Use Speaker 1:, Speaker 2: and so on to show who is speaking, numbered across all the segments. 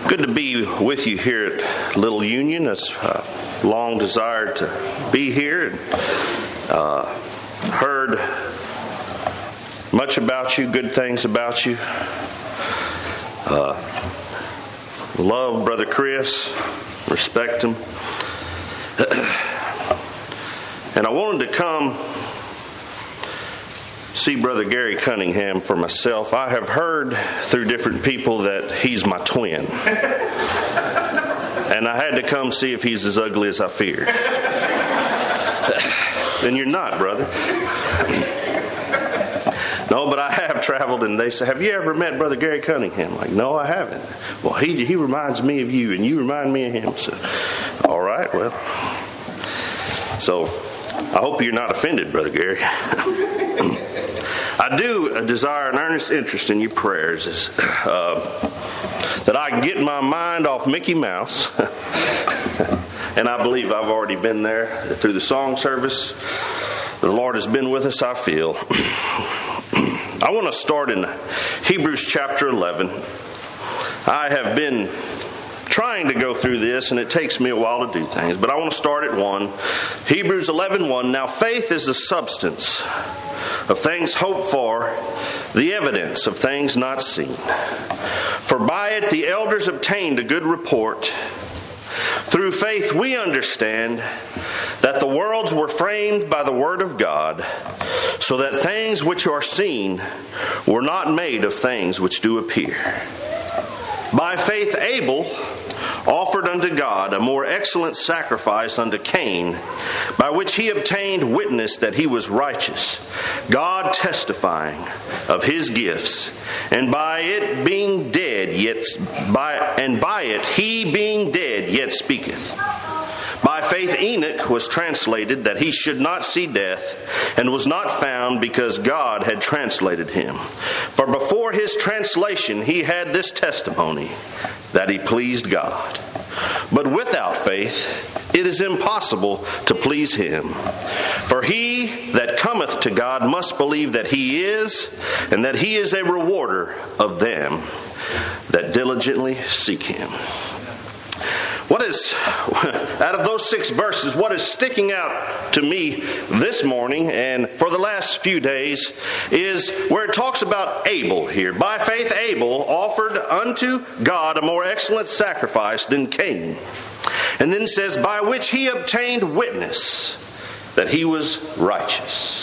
Speaker 1: Good to be with you here at Little Union. It's long desired to be here and heard much about you, good things about you. Love Brother Chris, respect him. And I wanted to come see Brother Gary Cunningham for myself. I have heard through different people that he's my twin. And I had to come see if he's as ugly as I feared. And you're not, brother. No, but I have traveled, and they say, have you ever met Brother Gary Cunningham? Like, no, I haven't. Well, he reminds me of you, and you remind me of him. So, all right, well. So, I hope you're not offended, Brother Gary. I do desire an earnest interest in your prayers that I can get my mind off Mickey Mouse. And I believe I've already been there through the song service. The Lord has been with us, I feel. I want to start in Hebrews chapter 11. I have been trying to go through this, and it takes me a while to do things, but I want to start at 1. Hebrews 11:1. Now faith is the substance of things hoped for, the evidence of things not seen. For by it the elders obtained a good report. Through faith we understand that the worlds were framed by the word of God, so that things which are seen were not made of things which do appear. By faith Abel offered unto God a more excellent sacrifice unto Cain, by which he obtained witness that he was righteous, God testifying of his gifts, and by it being dead, he being dead yet speaketh. By faith Enoch was translated that he should not see death, and was not found because God had translated him. For before his translation he had this testimony, that he pleased God. But without faith it is impossible to please him. For he that cometh to God must believe that he is, and that he is a rewarder of them that diligently seek him. What is, out of those 6 verses, what is sticking out to me this morning and for the last few days is where it talks about Abel here. By faith Abel offered unto God a more excellent sacrifice than Cain. And then it says, by which he obtained witness that he was righteous.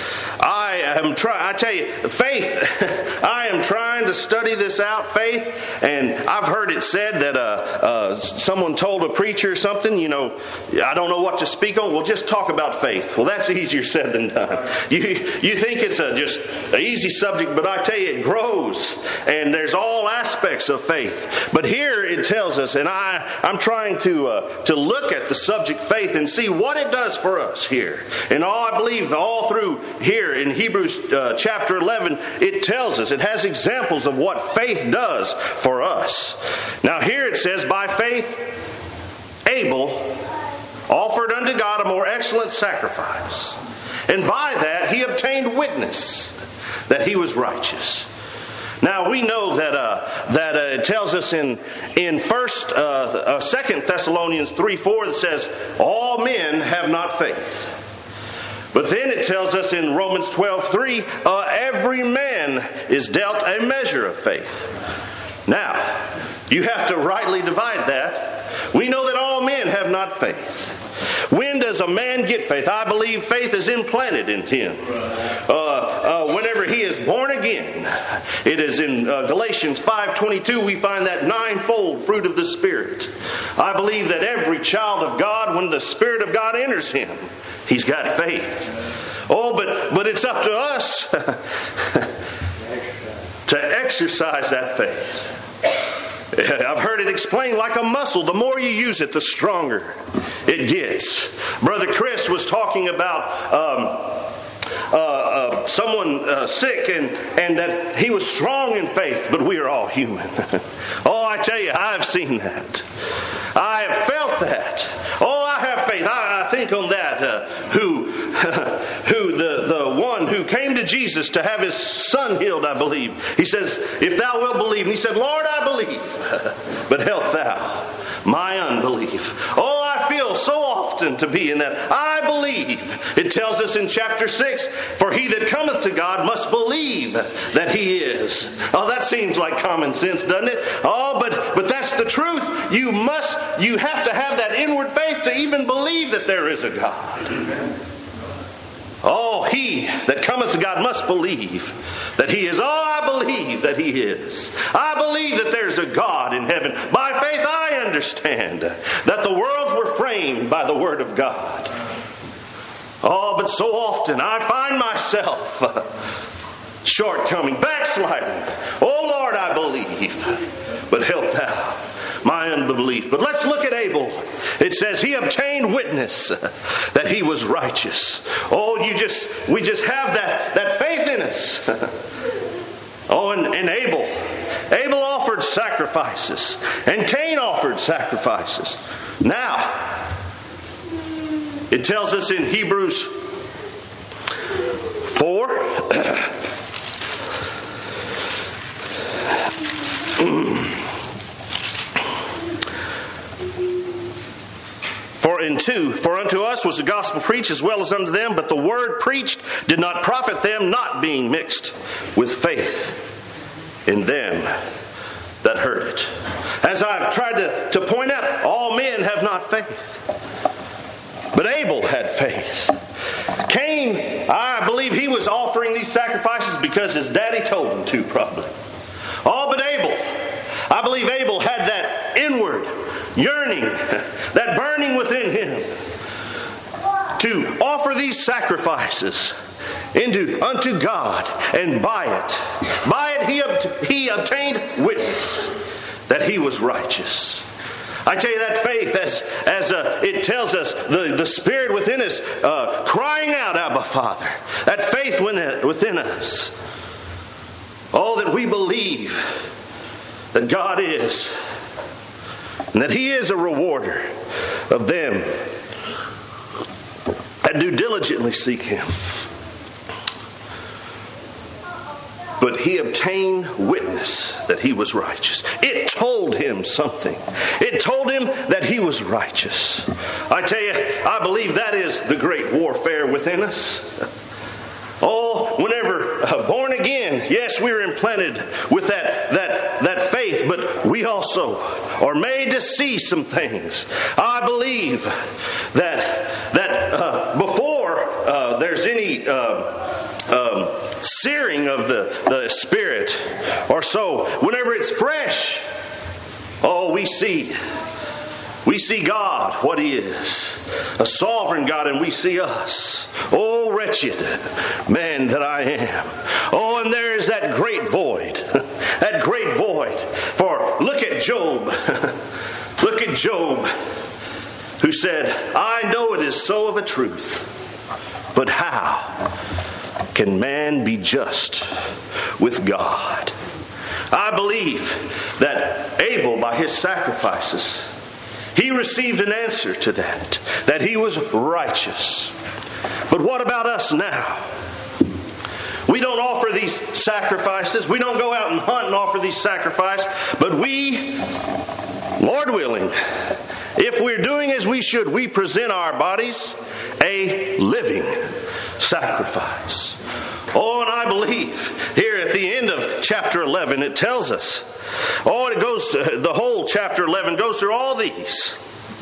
Speaker 1: I tell you, faith, I am trying to study this out, faith, and I've heard it said that someone told a preacher something, I don't know what to speak on, well, just talk about faith. Well, that's easier said than done. You think it's just an easy subject, but I tell you, it grows, and there's all aspects of faith. But here it tells us, and I'm trying to look at the subject faith and see what it does for us here. And I believe all through here in Hebrews chapter 11, it tells us, it has examples of what faith does for us. Now here it says, by faith Abel offered unto God a more excellent sacrifice, and by that he obtained witness that he was righteous. Now we know that it tells us in 2 Thessalonians 3:4 that says, all men have not faith. But then it tells us in Romans 12:3, every man is dealt a measure of faith. Now, you have to rightly divide that. We know that all men have not faith. When does a man get faith? I believe faith is implanted in him. Whenever he is born again. It is in Galatians 5:22 we find that 9-fold fruit of the Spirit. I believe that every child of God, when the Spirit of God enters him, he's got faith. Oh, but it's up to us to exercise that faith. I've heard it explained like a muscle. The more you use it, the stronger it gets. Brother Chris was talking about someone sick and that he was strong in faith, but we are all human. Oh, I tell you, I've seen that. I have felt that. Oh, I have faith. I think on that. The one who came to Jesus to have his son healed, I believe. He says, if thou wilt believe. And he said, Lord, I believe. But but help thou my unbelief. Oh, I feel so often to be in that. I believe. It tells us in chapter 6, for he that cometh to God must believe that he is. Oh, that seems like common sense, doesn't it? Oh, but that's the truth. You have to have that inward faith to even believe that there is a God. Oh, he that cometh to God must believe that he is. Oh, I believe that he is. I believe that there's a God in heaven. By faith I understand that the worlds were framed by the word of God. Oh, but so often I find myself shortcoming, backsliding. Oh, Lord, I believe, but help thou my unbelief. But let's look at Abel. It says he obtained witness that he was righteous. Oh, we just have that faith in us. Oh, and Abel offered sacrifices, and Cain offered sacrifices. Now, it tells us in Hebrews 4 For unto us was the gospel preached as well as unto them, but the word preached did not profit them, not being mixed with faith in them that heard it. As I've tried to point out, all men have not faith. But Abel had faith. Cain, I believe he was offering these sacrifices because his daddy told him to, probably. Oh, but Abel, I believe Abel had that inward yearning, that burning within him to offer these sacrifices unto God, and by it he obtained witness that he was righteous. I tell you, that faith, as it tells us, the Spirit within us crying out, Abba, Father. That faith within us. Oh, that we believe that God is, and that he is a rewarder of them that do diligently seek him. But he obtained witness that he was righteous. It told him something. It told him that he was righteous. I tell you, I believe that is the great warfare within us. Oh, whenever born again, yes, we're implanted with that faith, but we also are made to see some things. I believe that before there's any searing of the Spirit or so, whenever it's fresh, oh, we see God, what he is, a sovereign God, and we see us. Oh, wretched man that I am. Oh, and there is that great void. That great void. For look at Job. Look at Job, who said, I know it is so of a truth, but how can man be just with God? I believe that Abel, by his sacrifices, he received an answer to that he was righteous. But what about us now? We don't offer these sacrifices. We don't go out and hunt and offer these sacrifices. But we, Lord willing, if we're doing as we should, we present our bodies a living sacrifice. Oh, and I believe here at the end of chapter 11, it tells us, the whole chapter 11 goes through all these.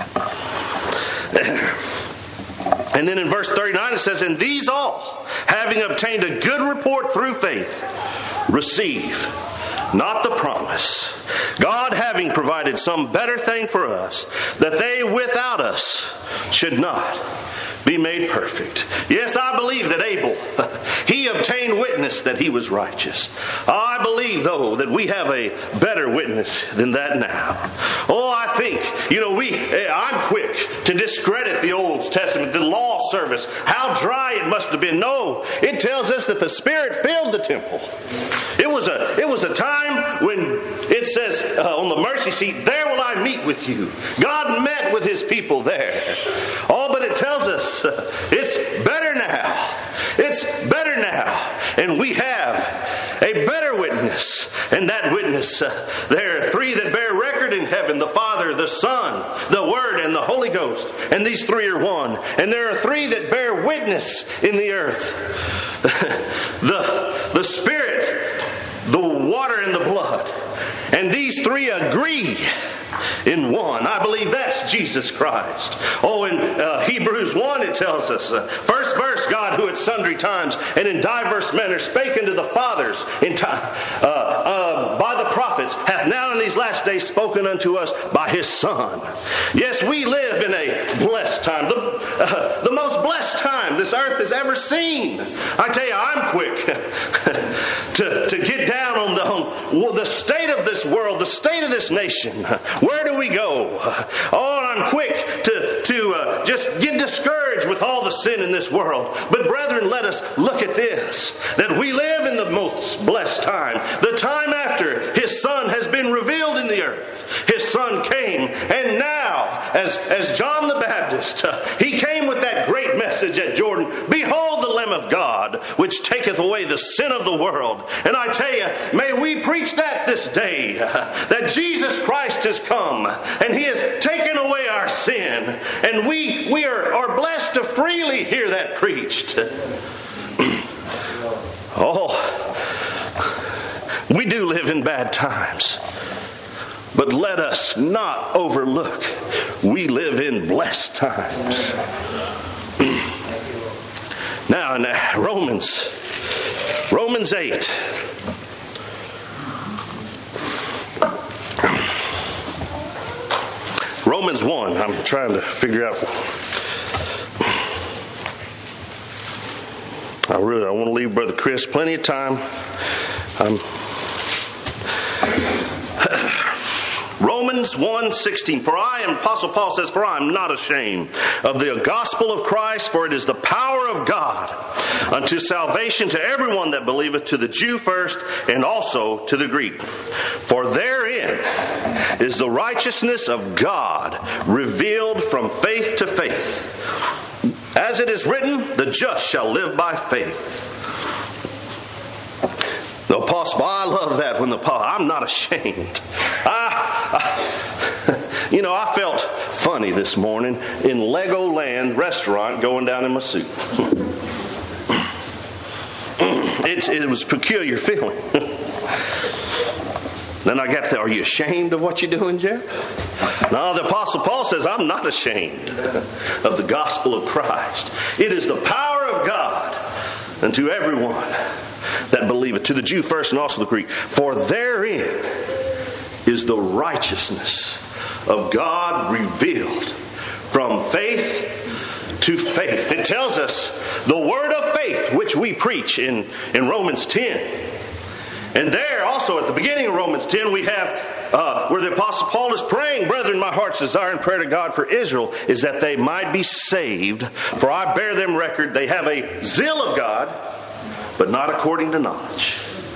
Speaker 1: And then in verse 39 it says, and these all, having obtained a good report through faith, receive not the promise, God having provided some better thing for us, that they without us should not be made perfect. Yes, I believe that Abel, he obtained witness that he was righteous. I believe, though, that we have a better witness than that now. Oh, I think, I'm quick to discredit the Old Testament, the law service, how dry it must have been. No, it tells us that the Spirit filled the temple. It was a time when it says on the mercy seat, there will I meet with you. God met with his people there. Oh, but it tells us it's better now. It's better now. And we have a better witness. And that witness, there are three that bear record in heaven: the Father, the Son, the Word, and the Holy Ghost. And these three are one. And there are three that bear witness in the earth: the Spirit, the water, and the blood. And these three agree in one. I believe that's Jesus Christ. Oh, in Hebrews 1 it tells us, first verse, God who at sundry times and in diverse manners spake unto the fathers in time by the prophets, hath now in these last days spoken unto us by his Son. Yes, we live in a blessed time, the most blessed time this earth has ever seen. I tell you, I'm quick to get down on the state of this world, the state of this nation. Where do we go? Oh, and I'm quick to just get discouraged with all the sin in this world. But brethren, let us look at this, that we live in the most blessed time, the time after his Son has been revealed in the earth. His Son came, and now, as John the Baptist, he came with that great message at Jordan: behold the Lamb of God, which taketh away the sin of the world. And I tell you, may we preach that this day, that Jesus Christ has come, and he has taken away our sin, and we are blessed to freely hear that preached. Oh, we do live in bad times, but let us not overlook we live in blessed times. Now in Romans 8. Romans 1, I'm trying to figure out. I want to leave Brother Chris plenty of time. Romans 1:16. For I am, Apostle Paul says, for I am not ashamed of the gospel of Christ, for it is the power of God unto salvation to everyone that believeth, to the Jew first, and also to the Greek. For therein is the righteousness of God revealed from faith to faith. As it is written, the just shall live by faith. The apostle, I love that when the apostle, I'm not ashamed. I felt funny this morning in Legoland restaurant going down in my suit. It was a peculiar feeling. Then I got there, are you ashamed of what you're doing, Jeff? No, the Apostle Paul says, I'm not ashamed of the gospel of Christ. It is the power of God unto everyone that believeth, to the Jew first and also the Greek. For therein is the righteousness of God revealed from faith to faith. It tells us the word of faith which we preach in Romans 10. And there also at the beginning of Romans 10 we have where the Apostle Paul is praying, brethren, my heart's desire and prayer to God for Israel is that they might be saved. For I bear them record, they have a zeal of God, but not according to knowledge.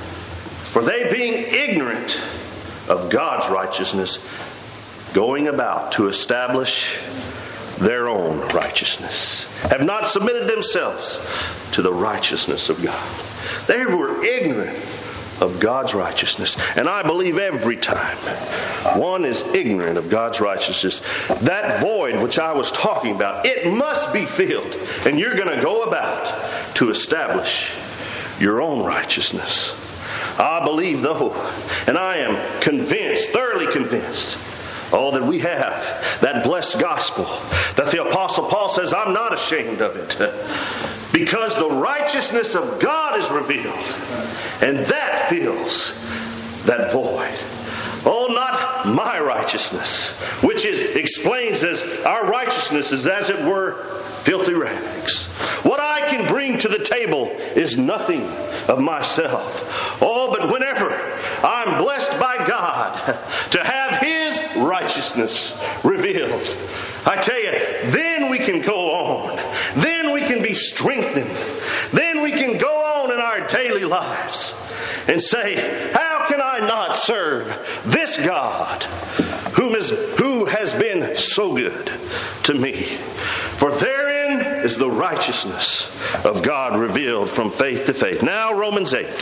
Speaker 1: For they being ignorant of God's righteousness, going about to establish their own righteousness, have not submitted themselves to the righteousness of God. They were ignorant of God's righteousness. And I believe every time one is ignorant of God's righteousness, that void which I was talking about, it must be filled. And you're going to go about to establish your own righteousness. I believe though, and I am convinced, thoroughly convinced, that we have that blessed gospel that the Apostle Paul says, I'm not ashamed of it, because the righteousness of God is revealed, and that fills that void. Oh, not my righteousness, which explains as our righteousness is as it were filthy rags. What I can bring to the table is nothing of myself. Oh, but whenever I'm blessed by God to have His righteousness revealed, I tell you, then we can go on. Then we can be strengthened. Then we can go on in our daily lives and say, how how can I not serve this God who has been so good to me? For therein is the righteousness of God revealed from faith to faith. Now Romans 8.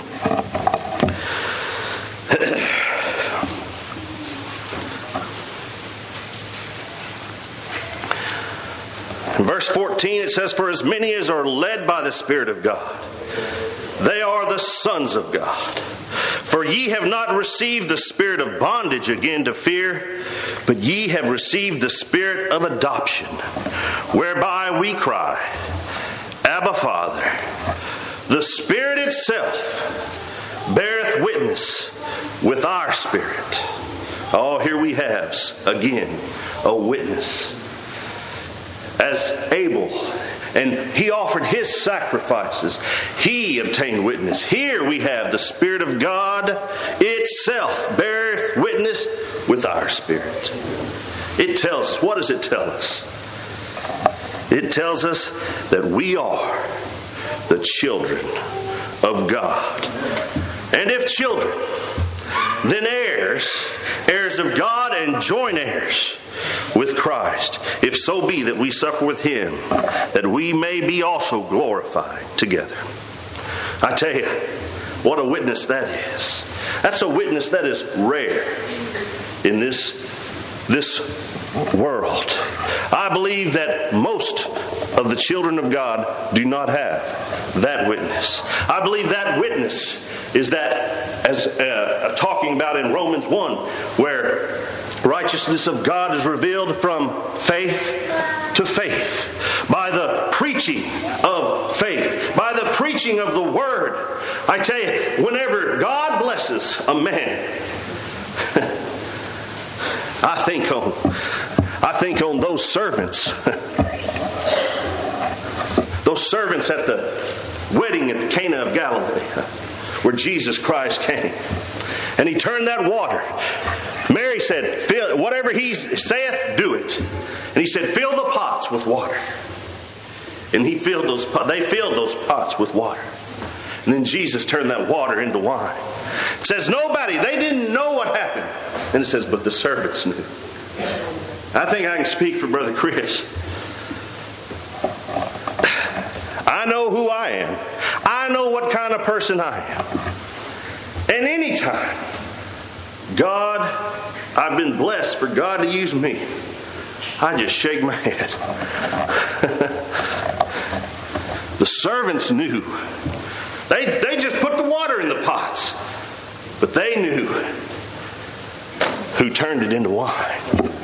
Speaker 1: In verse 14 it says, for as many as are led by the Spirit of God, they are the sons of God. For ye have not received the spirit of bondage again to fear, but ye have received the Spirit of adoption, whereby we cry, Abba, Father. The Spirit itself beareth witness with our spirit. Oh, here we have again a witness. As Abel, and he offered his sacrifices, he obtained witness. Here we have the Spirit of God itself beareth witness with our spirit. It tells us, what does it tell us? It tells us that we are the children of God. And if children, then heirs of God and joint heirs with Christ, if so be that we suffer with him, that we may be also glorified together. I tell you, what a witness that is. That's a witness that is rare in this world. I believe that most of the children of God do not have that witness. I believe that witness is that, as talking about in Romans 1, where righteousness of God is revealed from faith to faith, by the preaching of faith, by the preaching of the Word. I tell you, whenever God blesses a man, I think on those servants. Those servants at the wedding at Cana of Galilee, where Jesus Christ came. And he turned that water. Mary said, whatever he saith, do it. And he said, fill the pots with water. And they filled those pots with water. And then Jesus turned that water into wine. It says they didn't know what happened. And it says, but the servants knew. I think I can speak for Brother Chris. I know who I am. I know what kind of person I am. And anytime I've been blessed for God to use me, I just shake my head. The servants knew. They just put the water in the pots. But they knew who turned it into wine.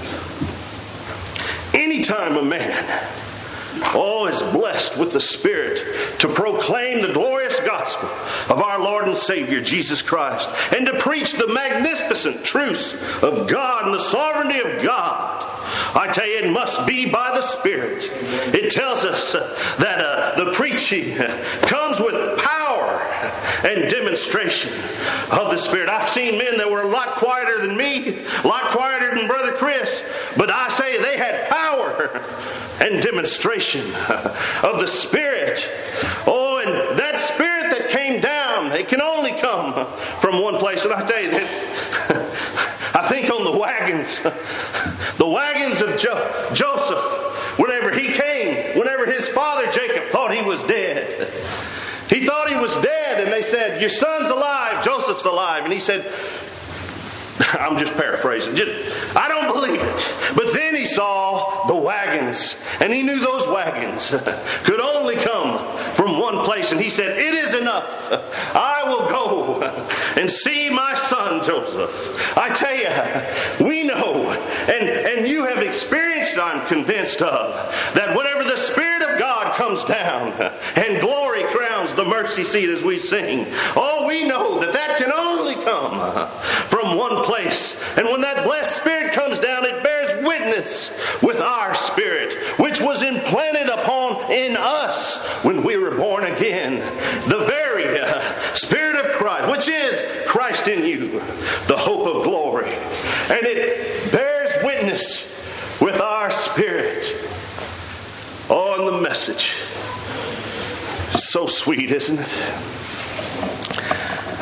Speaker 1: Anytime a man is blessed with the Spirit to proclaim the glorious gospel of our Lord and Savior Jesus Christ, and to preach the magnificent truths of God and the sovereignty of God, I tell you, it must be by the Spirit. It tells us that the preaching comes with power and demonstration of the Spirit. I've seen men that were a lot quieter than me, a lot quieter than Brother Chris, but I say they had power and demonstration of the Spirit. Oh, and that Spirit that came down, it can only come from one place. And I tell you, I think on the wagons of Joseph, whenever his father Jacob thought he was dead. He thought he was dead, and they said, your son's alive, Joseph's alive. And he said, I'm just paraphrasing. I don't believe it. But then he saw the wagons, and he knew those wagons could only come from one place. And he said, it is enough. I will go and see my son Joseph. I tell you, we know, and you have experienced, I'm convinced of, that whenever the Spirit of God comes down and glory crowns the mercy seat as we sing, we know that can only come from one place. And when that blessed Spirit comes down, it bears witness with our spirit, which was implanted in us when we were born again. The very Spirit of Christ, which is Christ in you, the hope of glory. And it bears witness with our spirit. And the message is so sweet, isn't it?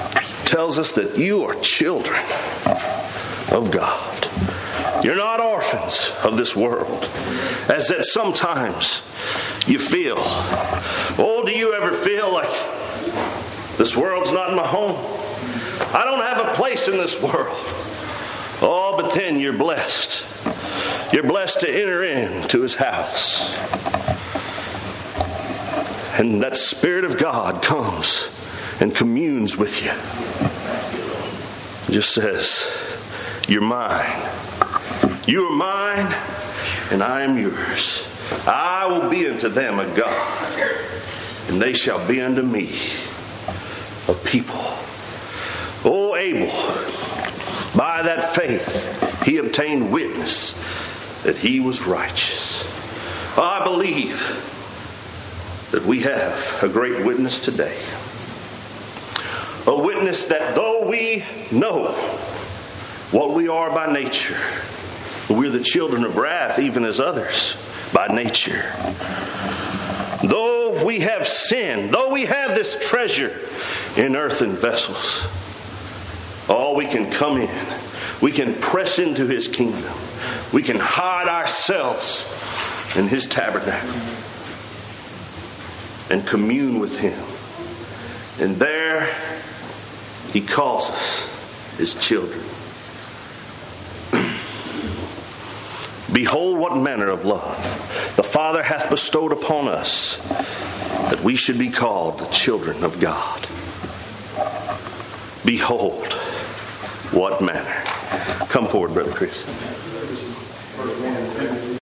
Speaker 1: tells us that you are children of God. You're not orphans of this world, as that sometimes you feel. Oh, do you ever feel like this world's not my home? I don't have a place in this world. Oh, but then you're blessed. You're blessed to enter into His house. And that Spirit of God comes and communes with you. It just says, you're mine. You are mine, and I am yours. I will be unto them a God, and they shall be unto me a people. O Abel, by that faith, he obtained witness that he was righteous. I believe that we have a great witness today. A witness that though we know what we are by nature, we're the children of wrath even as others by nature. Though we have sinned, though we have this treasure in earthen vessels, we can come in. We can press into His kingdom. We can hide ourselves in His tabernacle and commune with Him. And there He calls us His children. Behold, what manner of love the Father hath bestowed upon us, that we should be called the children of God. Behold, what manner. Come forward, Brother Chris.